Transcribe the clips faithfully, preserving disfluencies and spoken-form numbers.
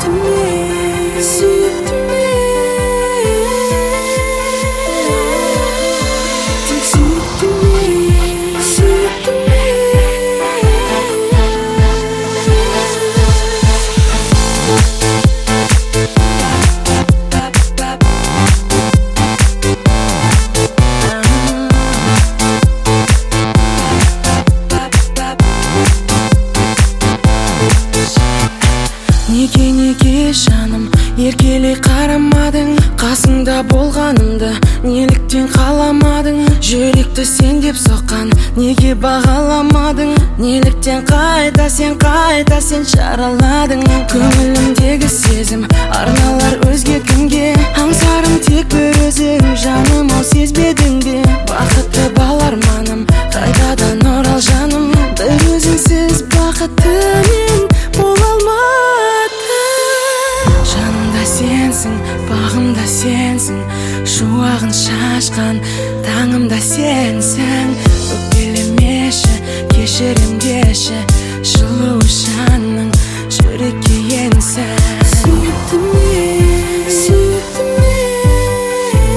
Неге неге жаным еркелей қарамадың, қасыңда болғанымды неліктен қаламадың? Жүректі сен деп соққан неге бағаламадың? Неліктен қайта сен қайта сен жараладың? Көңілімдегі сезім арналар өзге кімге? Аңсарым тек бір өзің жаным, ау сезбедің бе? Бақытты бал арманым қайтадан орал жаным, бір өзіңсіз бақытты мен бола алмадым. Жанымда сенсің, бағымда сенсің, шуағын шашқан таңымда сенсің. Өкпелемеші, кешірімдеші, жылу жанның жүрекке енсің. Сүйікті мен, сүйікті мен,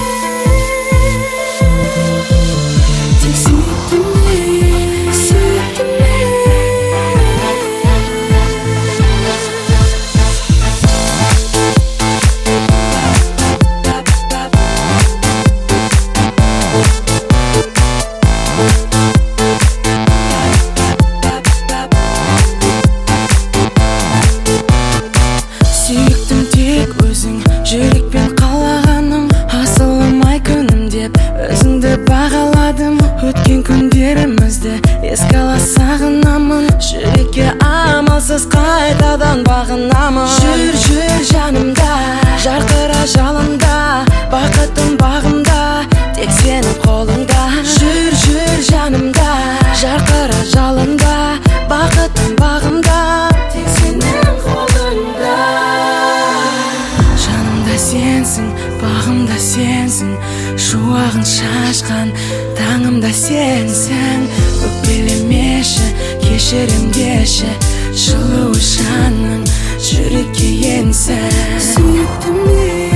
тек сүйікті мен, сүйікті мен. Сүйіктім тек өзің, жүрекпен қалағаным, асылым-ай күнім деп өзіңді бағаладым. Өткен күндерімізді еске ала сағынамын, жүрекке амалсыз қайтадан бағынамын. Жүр, жүр жанымда, жарқыра жалында, бақытым бағымда, тек сенің қолыңда. Жүр, жүр жанымда, жарқыра жалында, бақытым бағымда, тек сенің қолыңда. Жанымда сенсің, бағымда сенсің, шуағын шашқан таңымда сенсің. Өкпелемеші, кешірімдеші, жылу жанның жүрекке енсің. Сүйікті мен.